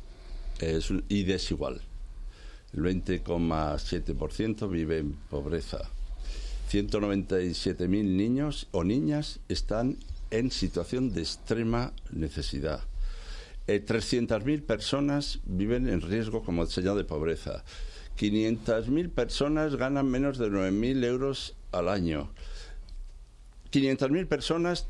es un, y desigual. El veinte coma siete por ciento vive en pobreza. ciento noventa y siete mil niños o niñas están en situación de extrema necesidad. Eh, trescientas mil personas viven en riesgo como señal de pobreza. quinientas mil personas ganan menos de nueve mil euros al año. quinientas mil personas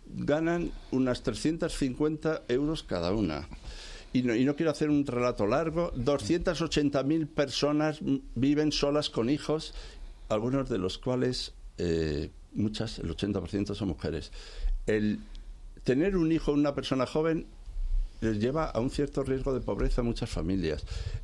ganan unas trescientos cincuenta euros cada una. Y no, y no quiero hacer un relato largo, doscientas ochenta mil personas viven solas con hijos, algunos de los cuales, eh, muchas, el ochenta por ciento son mujeres. El tener un hijo, una persona joven, les lleva a un cierto riesgo de pobreza a muchas familias.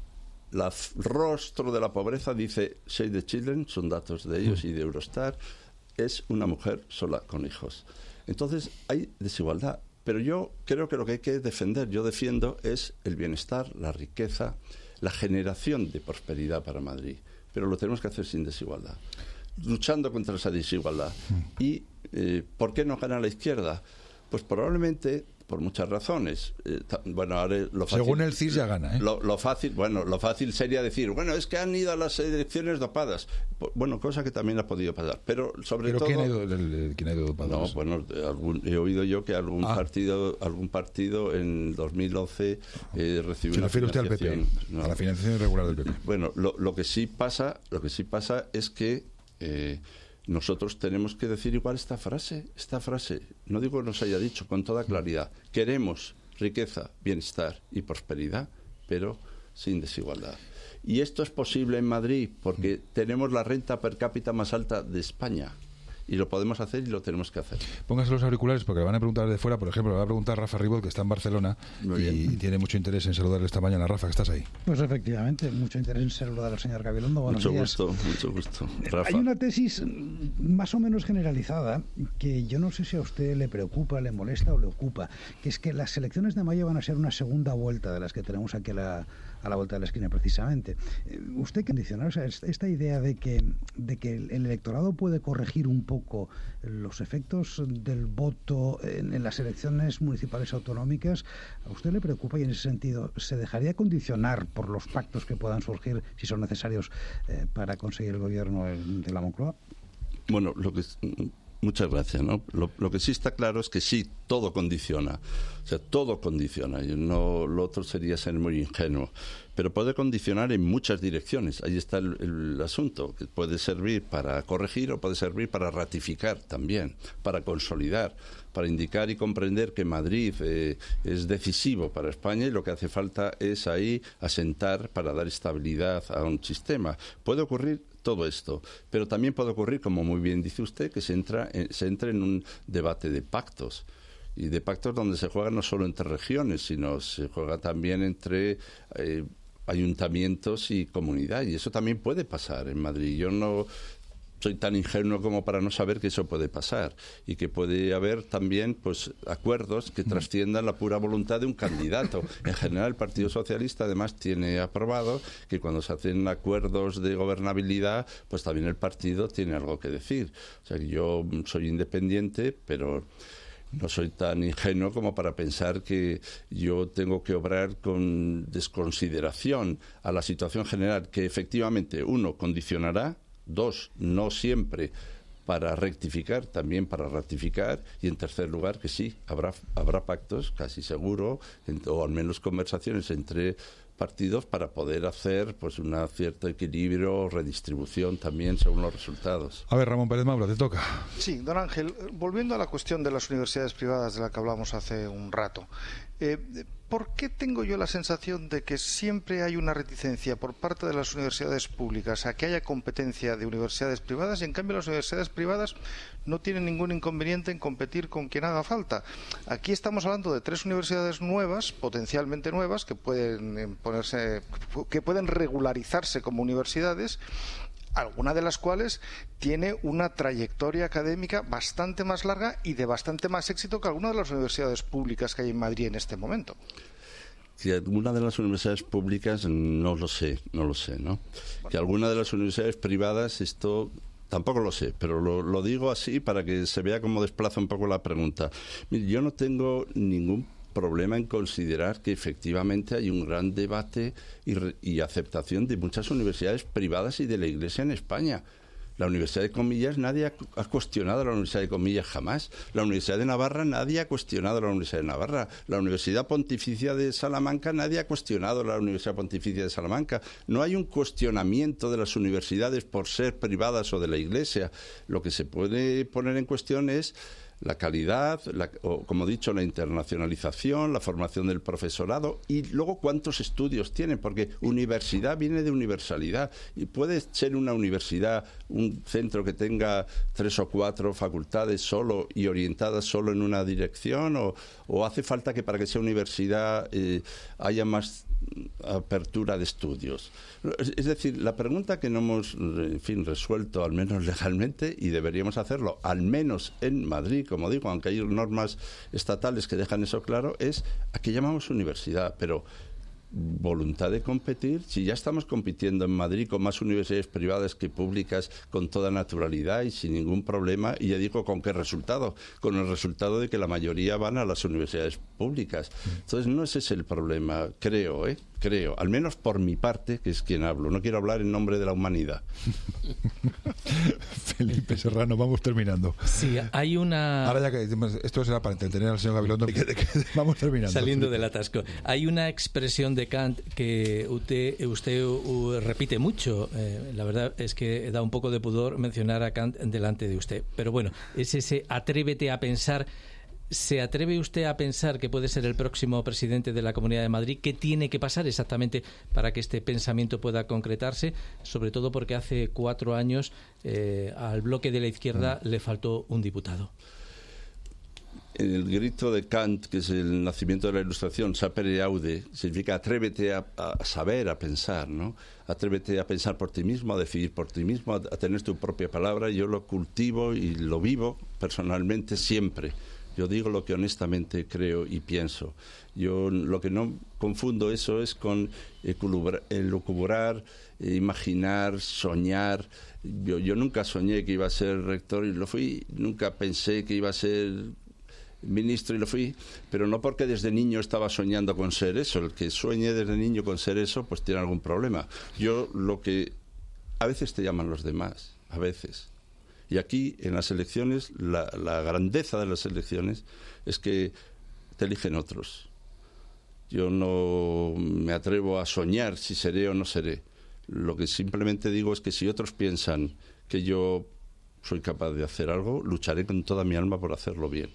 El rostro de la pobreza, dice Save the Children, son datos de ellos y de Eurostat, es una mujer sola con hijos. Entonces hay desigualdad, pero yo creo que lo que hay que defender, yo defiendo, es el bienestar, la riqueza, la generación de prosperidad para Madrid, pero lo tenemos que hacer sin desigualdad, luchando contra esa desigualdad. ¿Y eh, por qué no gana la izquierda? Pues probablemente por muchas razones. Eh, bueno, ahora lo fácil, según el C I S ya gana, ¿eh? Lo, lo fácil, bueno, lo fácil sería decir, bueno, es que han ido a las elecciones dopadas. Bueno, cosa que también ha podido pasar, pero sobre ¿Pero todo. ¿Quién ha ido, el, el, quién ha ido dopado? No, bueno, algún, he oído yo que algún ah. partido, algún partido en dos mil once eh, recibió. ¿Se una refiere usted al P P? No. A la financiación irregular del P P. Bueno, lo, lo que sí pasa, lo que sí pasa es que eh, nosotros tenemos que decir igual esta frase, esta frase, no digo que nos haya dicho con toda claridad, queremos riqueza, bienestar y prosperidad, pero sin desigualdad. Y esto es posible en Madrid porque tenemos la renta per cápita más alta de España. Y lo podemos hacer y lo tenemos que hacer. Póngase los auriculares porque le van a preguntar de fuera. Por ejemplo, le va a preguntar Rafa Ribot, que está en Barcelona y tiene mucho interés en saludarle esta mañana. Rafa, que estás ahí. Pues efectivamente, mucho interés en saludar al señor Gabilondo. Buenos mucho días. gusto, mucho gusto. Rafa. Hay una tesis más o menos generalizada que yo no sé si a usted le preocupa, le molesta o le ocupa, que es que las elecciones de mayo van a ser una segunda vuelta de las que tenemos aquí a la, a la vuelta de la esquina precisamente. ¿Usted qué condiciona? O sea, esta idea de que, de que el electorado puede corregir un poco los efectos del voto en, en las elecciones municipales autonómicas, ¿a usted le preocupa? Y en ese sentido, ¿se dejaría condicionar por los pactos que puedan surgir, si son necesarios, eh, para conseguir el gobierno de la Moncloa? Bueno, lo que Muchas gracias, ¿no? Lo, lo que sí está claro es que sí, todo condiciona. O sea, todo condiciona. Y no, lo otro sería ser muy ingenuo. Pero puede condicionar en muchas direcciones. Ahí está el, el asunto. Que puede servir para corregir o puede servir para ratificar también, para consolidar, para indicar y comprender que Madrid eh, es decisivo para España y lo que hace falta es ahí asentar para dar estabilidad a un sistema. Puede ocurrir todo esto, pero también puede ocurrir, como muy bien dice usted, que se entra en, se entre en un debate de pactos, y de pactos donde se juega no solo entre regiones, sino se juega también entre eh, ayuntamientos y comunidad, y eso también puede pasar en Madrid. Yo no soy tan ingenuo como para no saber que eso puede pasar y que puede haber también pues acuerdos que trasciendan la pura voluntad de un candidato. En general, el Partido Socialista además tiene aprobado que cuando se hacen acuerdos de gobernabilidad, pues también el partido tiene algo que decir. O sea, yo soy independiente, pero no soy tan ingenuo como para pensar que yo tengo que obrar con desconsideración a la situación general, que efectivamente, uno, condicionará, dos, no siempre para rectificar, también para ratificar, y en tercer lugar que sí, habrá, habrá pactos, casi seguro, en, o al menos conversaciones entre partidos para poder hacer pues un cierto equilibrio, redistribución también según los resultados. A ver, Ramón Pérez Maura, te toca. Sí, don Ángel, volviendo a la cuestión de las universidades privadas de la que hablamos hace un rato, eh, ¿por qué tengo yo la sensación de que siempre hay una reticencia por parte de las universidades públicas a que haya competencia de universidades privadas y en cambio las universidades privadas no tienen ningún inconveniente en competir con quien haga falta? Aquí estamos hablando de tres universidades nuevas, potencialmente nuevas, que pueden ponerse, que pueden regularizarse como universidades, alguna de las cuales tiene una trayectoria académica bastante más larga y de bastante más éxito que alguna de las universidades públicas que hay en Madrid en este momento. Si alguna de las universidades públicas, no lo sé, no lo sé, ¿no? Bueno. Que alguna de las universidades privadas, esto tampoco lo sé, pero lo, lo digo así para que se vea cómo desplaza un poco la pregunta. Mire, yo no tengo ningún problema en considerar que efectivamente hay un gran debate y, re, y aceptación de muchas universidades privadas y de la Iglesia en España. La Universidad de Comillas, nadie ha, ha cuestionado a la Universidad de Comillas jamás. La Universidad de Navarra, nadie ha cuestionado a la Universidad de Navarra. La Universidad Pontificia de Salamanca, nadie ha cuestionado a la Universidad Pontificia de Salamanca. No hay un cuestionamiento de las universidades por ser privadas o de la Iglesia. Lo que se puede poner en cuestión es la calidad, la, o como he dicho, la internacionalización, la formación del profesorado y luego cuántos estudios tienen, porque universidad viene de universalidad y puede ser una universidad, un centro que tenga tres o cuatro facultades solo y orientadas solo en una dirección o, o hace falta que para que sea universidad eh, haya más apertura de estudios. Es decir, la pregunta que no hemos, en fin, resuelto, al menos legalmente, y deberíamos hacerlo, al menos en Madrid, como digo, aunque hay normas estatales que dejan eso claro, es a qué llamamos universidad, pero voluntad de competir, si ya estamos compitiendo en Madrid con más universidades privadas que públicas con toda naturalidad y sin ningún problema, y ya digo, ¿con qué resultado? Con el resultado de que la mayoría van a las universidades públicas. Entonces no ese es el problema, creo, ¿eh? Creo, al menos por mi parte, que es quien hablo. No quiero hablar en nombre de la humanidad. Felipe Serrano, vamos terminando. Sí, hay una... Ahora ya que esto será para entretener al señor Gabilondo, que, que vamos terminando. Saliendo del atasco. Hay una expresión de Kant que usted, usted uh, repite mucho. Eh, la verdad es que da un poco de pudor mencionar a Kant delante de usted. Pero bueno, es ese atrévete a pensar. ¿Se atreve usted a pensar que puede ser el próximo presidente de la Comunidad de Madrid? ¿Qué tiene que pasar exactamente para que este pensamiento pueda concretarse? Sobre todo porque hace cuatro años eh, al bloque de la izquierda mm. le faltó un diputado. El grito de Kant, que es el nacimiento de la Ilustración, sapere aude, significa atrévete a, a saber, a pensar, ¿no? Atrévete a pensar por ti mismo, a decidir por ti mismo, a, a tener tu propia palabra. Yo lo cultivo y lo vivo personalmente siempre. Yo digo lo que honestamente creo y pienso. Yo lo que no confundo eso es con elucubrar, imaginar, soñar. Yo, yo nunca soñé que iba a ser rector y lo fui. Nunca pensé que iba a ser ministro y lo fui. Pero no porque desde niño estaba soñando con ser eso. El que sueñe desde niño con ser eso, pues tiene algún problema. Yo lo que... A veces te llaman los demás, a veces. Y aquí, en las elecciones, la, la grandeza de las elecciones es que te eligen otros. Yo no me atrevo a soñar si seré o no seré. Lo que simplemente digo es que si otros piensan que yo soy capaz de hacer algo, lucharé con toda mi alma por hacerlo bien.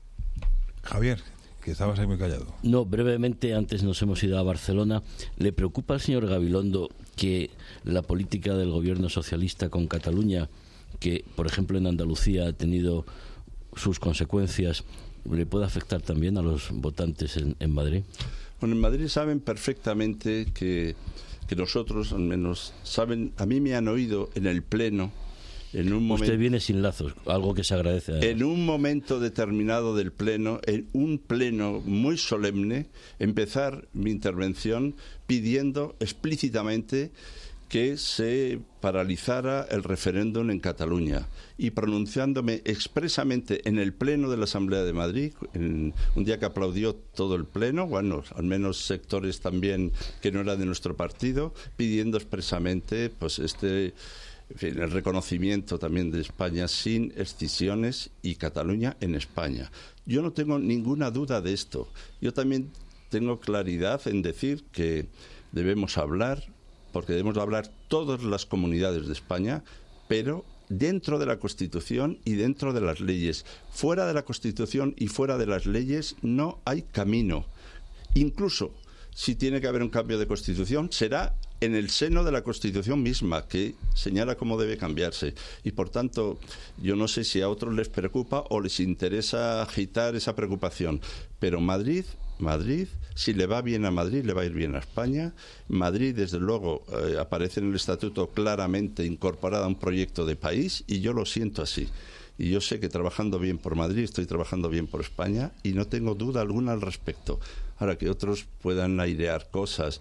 Javier, que estabas ahí muy callado. No, brevemente, antes nos hemos ido a Barcelona. ¿Le preocupa al señor Gabilondo que la política del gobierno socialista con Cataluña, que por ejemplo en Andalucía ha tenido sus consecuencias, le pueda afectar también a los votantes en, en Madrid? Bueno, en Madrid saben perfectamente que, que nosotros, al menos, saben, a mí me han oído en el Pleno. En un momento, usted viene sin lazos, algo que se agradece. Además. En un momento determinado del pleno, en un pleno muy solemne, empezar mi intervención pidiendo explícitamente que se paralizara el referéndum en Cataluña y pronunciándome expresamente en el pleno de la Asamblea de Madrid, en un día que aplaudió todo el pleno, bueno, al menos sectores también que no eran de nuestro partido, pidiendo expresamente pues este... En fin, el reconocimiento también de España sin excisiones y Cataluña en España. Yo no tengo ninguna duda de esto. Yo también tengo claridad en decir que debemos hablar, porque debemos hablar todas las comunidades de España, pero dentro de la Constitución y dentro de las leyes. Fuera de la Constitución y fuera de las leyes no hay camino. Incluso si tiene que haber un cambio de Constitución, será en el seno de la Constitución misma, que señala cómo debe cambiarse. Y, por tanto, yo no sé si a otros les preocupa o les interesa agitar esa preocupación. Pero Madrid, Madrid, si le va bien a Madrid, le va a ir bien a España. Madrid, desde luego, eh, aparece en el Estatuto claramente incorporada a un proyecto de país, y yo lo siento así. Y yo sé que trabajando bien por Madrid, estoy trabajando bien por España, y no tengo duda alguna al respecto. Ahora, que otros puedan airear cosas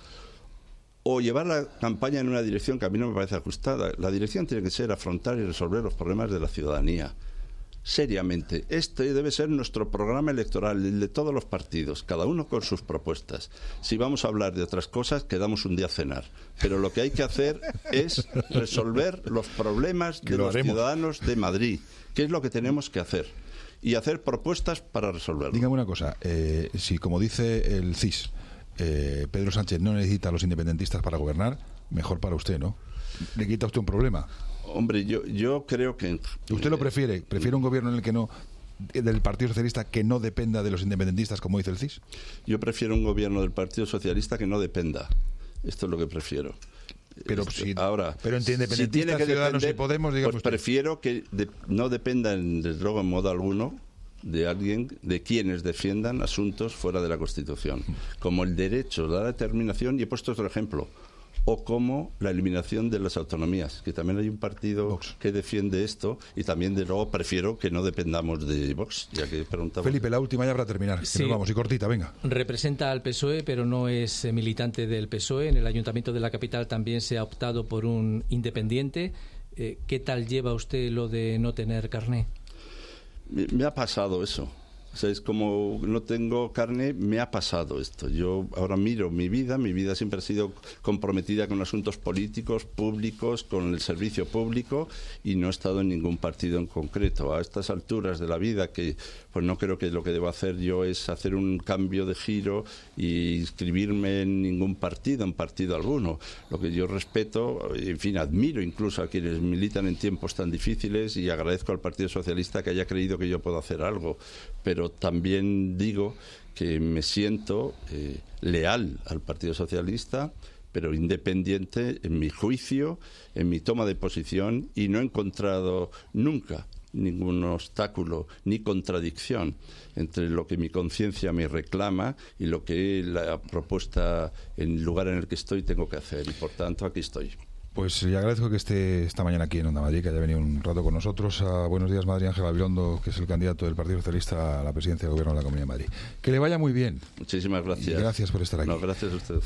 o llevar la campaña en una dirección que a mí no me parece ajustada. La dirección tiene que ser afrontar y resolver los problemas de la ciudadanía. Seriamente. Este debe ser nuestro programa electoral, el de todos los partidos, cada uno con sus propuestas. Si vamos a hablar de otras cosas, quedamos un día a cenar. Pero lo que hay que hacer es resolver los problemas de los haremos. ciudadanos de Madrid, que es lo que tenemos que hacer. Y hacer propuestas para resolverlo. Dígame una cosa, eh, si como dice el C I S, eh, Pedro Sánchez no necesita a los independentistas para gobernar, mejor para usted, ¿no? ¿Le quita usted un problema? Hombre, yo, yo creo que... ¿Usted lo prefiere? ¿Prefiere un gobierno en el que no, del Partido Socialista, que no dependa de los independentistas, como dice el C I S? Yo prefiero un gobierno del Partido Socialista que no dependa. Esto es lo que prefiero. Pero Esto, si, ahora, pero entre independentistas, si tiene que Ciudadanos depender, y Podemos, digamos pues usted. Prefiero que de, no dependan, desde luego, en modo alguno, de alguien, de quienes defiendan asuntos fuera de la Constitución, como el derecho a la determinación, y he puesto otro ejemplo, o como la eliminación de las autonomías, que también hay un partido Vox que defiende esto, y también, de luego, prefiero que no dependamos de Vox, ya que preguntamos. Felipe, la última ya para terminar, que sí. nos vamos, y cortita, venga. Representa al P S O E, pero no es militante del P S O E. En el Ayuntamiento de la capital también se ha optado por un independiente. Eh, ¿Qué tal lleva usted lo de no tener carné? Me, me ha pasado eso. O sea, es como no tengo carne, me ha pasado esto. Yo ahora miro mi vida, mi vida siempre ha sido comprometida con asuntos políticos, públicos, con el servicio público, y no he estado en ningún partido en concreto. A estas alturas de la vida, que pues no creo que lo que debo hacer yo es hacer un cambio de giro y inscribirme en ningún partido, en partido alguno. Lo que yo respeto, en fin, admiro incluso a quienes militan en tiempos tan difíciles, y agradezco al Partido Socialista que haya creído que yo puedo hacer algo. Pero también digo que me siento eh, leal al Partido Socialista, pero independiente en mi juicio, en mi toma de posición, y no he encontrado nunca ningún obstáculo ni contradicción entre lo que mi conciencia me reclama y lo que la propuesta en el lugar en el que estoy tengo que hacer, y por tanto aquí estoy. Pues le agradezco que esté esta mañana aquí en Onda Madrid, que haya venido un rato con nosotros. A Buenos Días Madrid, Ángel Gabilondo, que es el candidato del Partido Socialista a la presidencia del Gobierno de la Comunidad de Madrid. Que le vaya muy bien. Muchísimas gracias. Y gracias por estar aquí. No, gracias a usted.